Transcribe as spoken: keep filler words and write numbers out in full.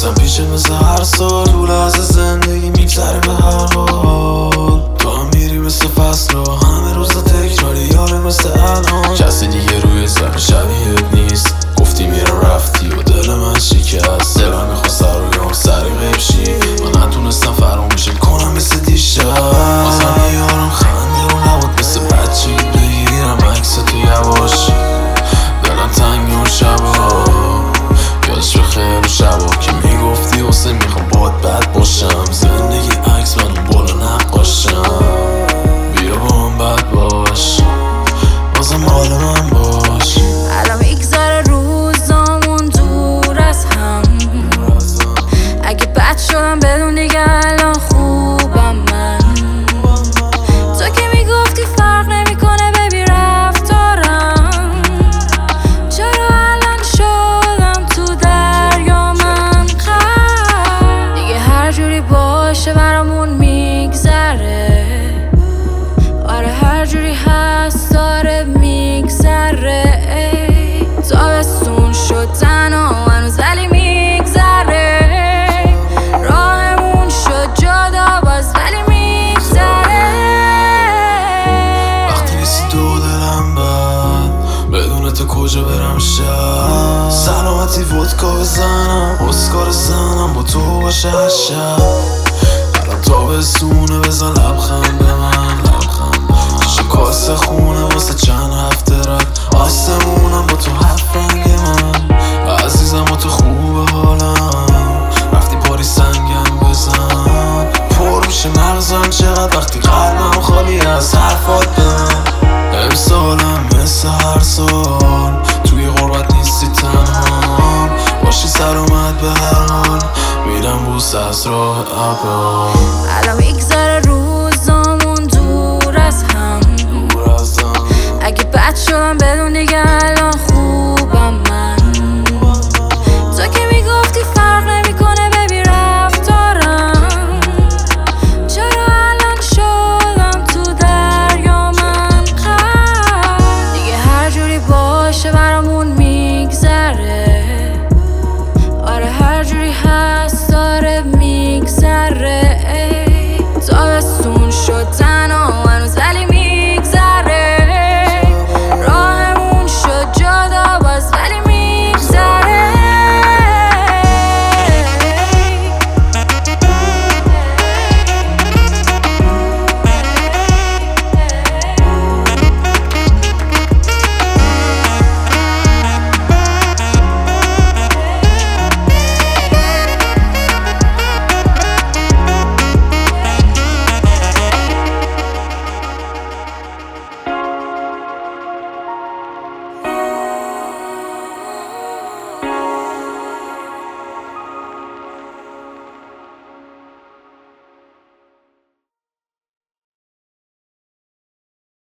نیستم پیشه مثل هر سال، طول از زندگی میگذره به هر حال. تو هم میری مثل فصل و همه روز تکراری یاره مثل الان. کسی دیگه روی زمین شبیهت نیست، گفتی میرم رفتی و دل من شکست. دلم میخواست سر و یام سری غیب شی، من نتونستم فراموشت کنم مثل دیشب. بازم میارم خنده و نبود مثل بچگی بگیرم عکس تو یواش. دلم تنگ اون شبا یادش بخیر شبا که میگفتی حسین میخوام باد بد باشم. زندگی عکس من اون بالا نقاشم، بیا با من بد باش بازم مال من باش. الان میگذره روزامون دور از هم، اگه بد شدم بدون دیگه الان خوبم من. تو که میگفتی فرق نمیکنه ببی رفتارم، چرا الان شدم تو دریا من غرق؟ دیگه هر جوری باشه برامون میگذره، آره هر جوری هست داره میگذره. تابستون شد تنها هنوز ولی میگذره، راهمون شد جدا باز ولی میگذره. وقتی نیستی دو دلم بد، بدون تو کجا برم شب. سلامتی ودکا بزنم اسکار زنم با تو باشه هر شب. الان تابستونه بزن لبخند به من، لبخند به من. شیشه کاسه خونه واسه چند هفته رد، آسمونم با تو هفت رنگ من. عزیزم با تو خوبه حالم، رفتی پاری سنگم بزن. پر میشه مغزم چقدر وقتی قلبم خالی از حرفات به من. امسالم مثل هر سال توی غربت نیستی تنها، باشی سلامت به هر حال میرم بوس از راه ابرار. الان میگذره روزامون دور از هم، دور از هم. اگه بد شدم بدون دیگه